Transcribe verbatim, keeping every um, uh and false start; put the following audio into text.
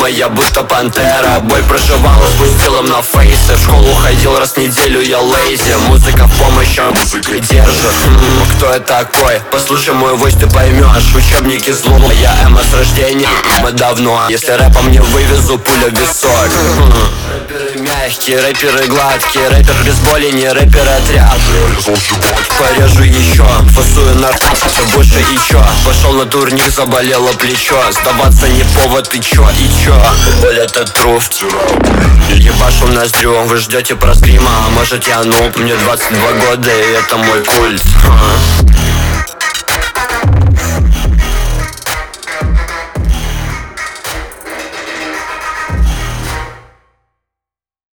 дома я будто пантера. Боль проживала, спустил им на фейсы. В школу ходил раз в неделю, я лейзи. Музыка в помощь, а музыка держит. М-м, кто я такой? Послушай мой войс, ты поймешь. Учебники злого, я эмо с рождения. Мы давно, если рэпом не вывезу, пуля в висок. Рэперы мягкие, рэперы гладкие. Рэпер без боли, не рэпер отряд. Порежу еще, фасую наркотик, все больше и чё. Пошел на турник, заболело плечо. Сдаваться не повод, и чё, и чё. Боль это труф. Ебашу ноздрю, вы ждете про скрима, а может я нуб. Мне двадцать два года и это мой культ.